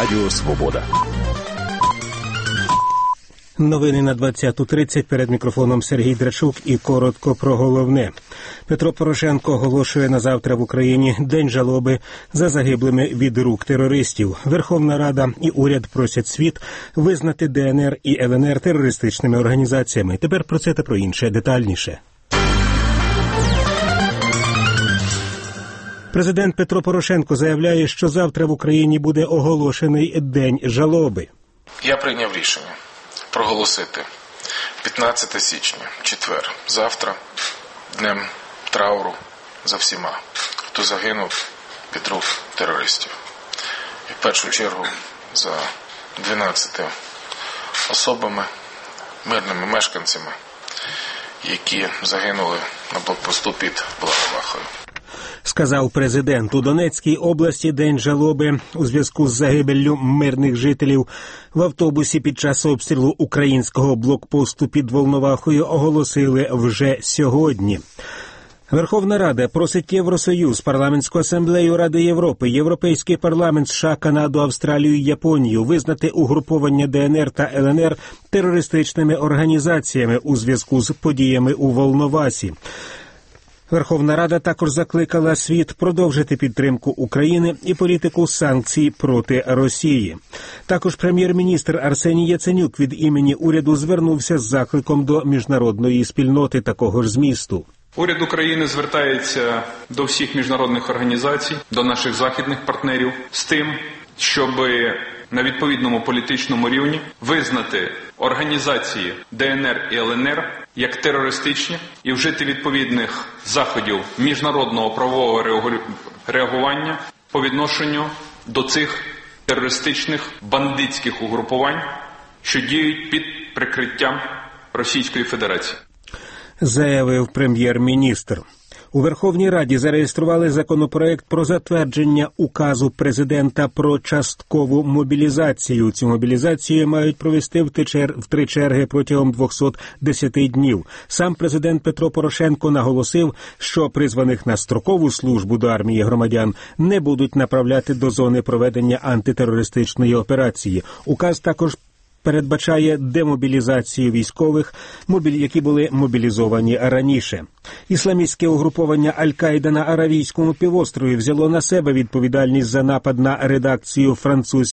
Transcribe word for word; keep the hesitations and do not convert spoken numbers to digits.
Радіо Свобода. Новини на двадцяту тридцять. Перед мікрофоном Сергій Драчук і коротко про головне. Петро Порошенко оголошує на завтра в Україні День жалоби за загиблими від рук терористів. Верховна Рада і уряд просять світ визнати ДНР і ЛНР терористичними організаціями. Тепер про це та про інше детальніше. Президент Петро Порошенко заявляє, що завтра в Україні буде оголошений День жалоби. Я прийняв рішення проголосити п'ятнадцяте січня, четвер, завтра, днем трауру за всіма, хто загинув під рук терористів. І в першу чергу за дванадцятьма особами, мирними мешканцями, які загинули на блокпосту під Благовахою. Сказав президент. У Донецькій області День жалоби у зв'язку з загибеллю мирних жителів в автобусі під час обстрілу українського блокпосту під Волновахою оголосили вже сьогодні. Верховна Рада просить Євросоюз, Парламентську асамблею Ради Європи, Європейський парламент, США, Канаду, Австралію і Японію визнати угруповання ДНР та ЛНР терористичними організаціями у зв'язку з подіями у Волновасі. Верховна Рада також закликала світ продовжити підтримку України і політику санкцій проти Росії. Також прем'єр-міністр Арсеній Яценюк від імені уряду звернувся з закликом до міжнародної спільноти такого ж змісту. Уряд України звертається до всіх міжнародних організацій, до наших західних партнерів з тим, щоб на відповідному політичному рівні визнати організації ДНР і ЛНР як терористичні і вжити відповідних заходів міжнародного правового реагування по відношенню до цих терористичних бандитських угрупувань, що діють під прикриттям Російської Федерації. Заявив прем'єр-міністр. У Верховній Раді зареєстрували законопроект про затвердження указу президента про часткову мобілізацію. Цю мобілізацію мають провести в три черги протягом двохсот десяти днів. Сам президент Петро Порошенко наголосив, що призваних на строкову службу до армії громадян не будуть направляти до зони проведення антитерористичної операції. Указ також передбачає демобілізацію військових, які були мобілізовані раніше. Ісламістське угруповання Аль-Каїда на Аравійському півострові взяло на себе відповідальність за напад на редакцію французької